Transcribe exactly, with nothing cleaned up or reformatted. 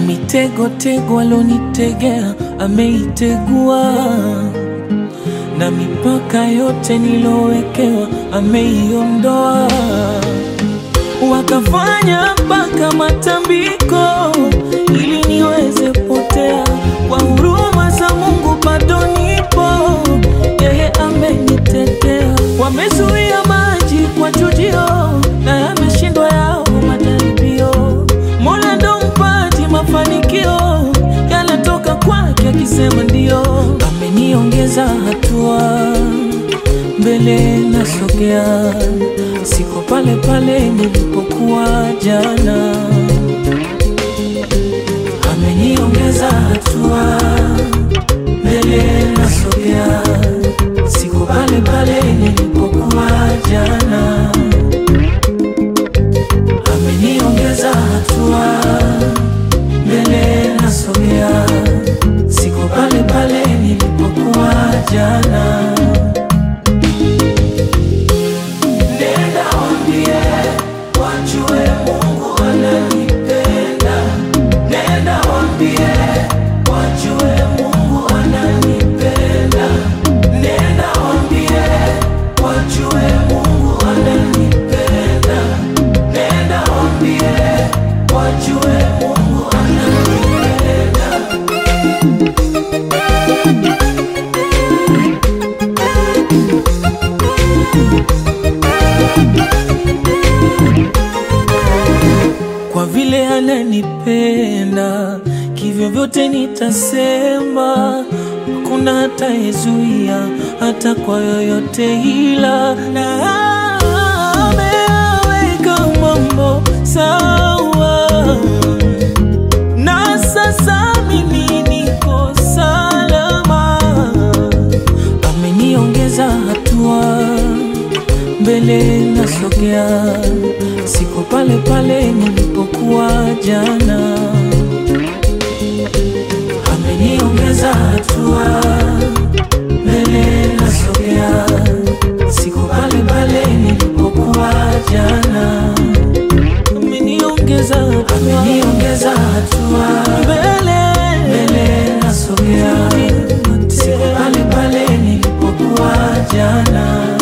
mitego tego alonitegea ameitegua, na mipaka yote nilowekewa ameiondoa. Wakafanya mpaka matambiko ili niweze potea, kwa huruma za Mungu bado nipo, yeye amenitetea. Wamezuia maji kwa chujio, na yameshindwa yao majaribio. Mola ndo mpaji mafanikio, yanatoka kwake akisema ndio. Ameniongeza hatua, mbele nasogea, siko pale pale nilipokuwa jana. Ameniongeza hatua, mbele nasogea, siko pale pale nilipokuwa jana. Ameniongeza hatua, mbele nasogea, siko pale pale nilipokuwa jana. Nenda waambie wajue Mungu ananipenda. Nenda waambie wajue Mungu ananipenda. Nenda waambie wajue Mungu ananipenda. Nenda waambie wajue Mungu ananipenda. Kwa vile ananipenda, kivyo vyote nitasema, hakuna atayezuia hata kwa yoyote ila. Na ameweka mambo sawa, na sasa mimi niko salama. Ameniongeza hatua, mbele nasogea, siko pale pale nilipokuwa jana. Ameniongeza hatua, mbele nasogea, siko pale pale nilipokuwa jana. Ameniongeza hatua, ameniongeza hatua, mbele mbele nasogea, siko pale pale nilipokuwa jana.